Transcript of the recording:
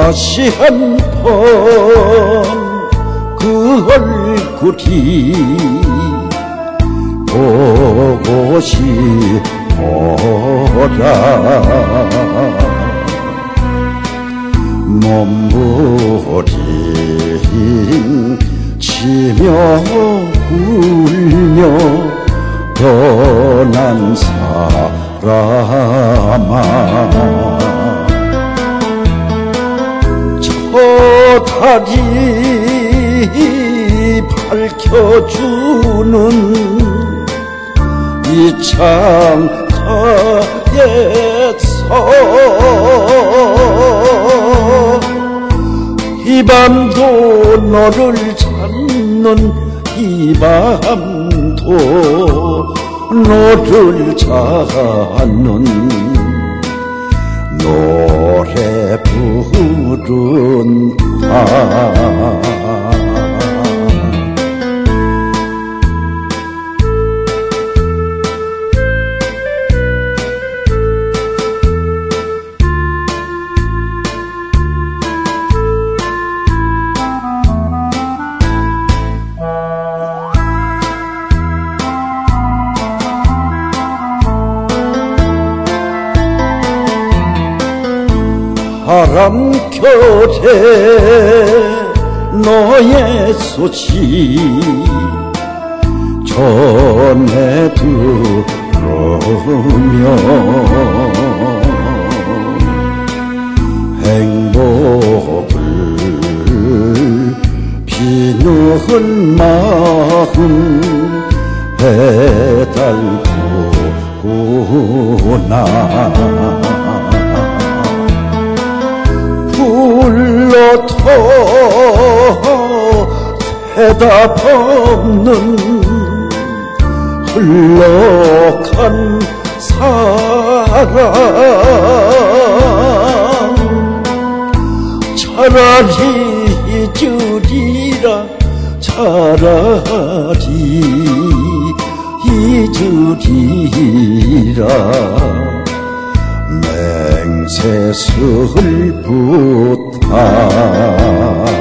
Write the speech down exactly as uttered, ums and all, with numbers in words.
다시 한번 그 얼굴이 보고 싶어라. 몸부림 치며 울며 떠난 사람아, 저 달이 밝혀주는 이 창가에서 이 밤도 너를 찾는 이 밤도 너를 찾는 노래 부른다. 바람 곁에 너의 소식 전해 들으며 행복을 비누는 마음 해달구나. 불러도 대답 없는 흘러간 사랑, 차라리 잊으리라, 차라리 잊으리라. 맹세 슬프다.